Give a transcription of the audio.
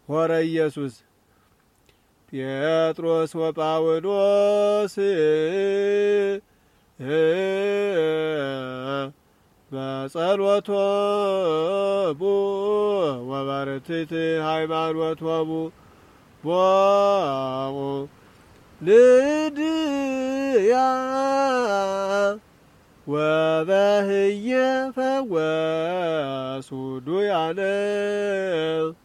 ሆረ ኢየሱስ ጴጥሮስ ወጳውሎስ በጸሎቶሙ ወበርትዕት ሃይማኖቶሙ ቦኡ ልድያ ወበህየ ፈወሱ ዱያነ